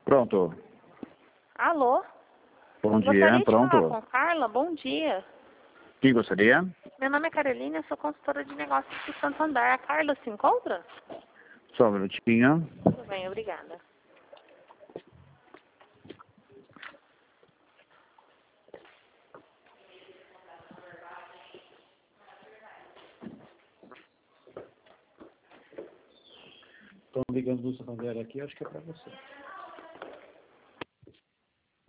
Pronto. Alô? Bom dia, Gostaria de pronto. falar com a Carla. Bom dia. Quem gostaria? Meu nome é Carolina, eu sou consultora de negócios do Santander. A Carla se encontra? Só um minutinho. Tudo bem, obrigada. Estão ligando do Santander aqui, acho que é para você.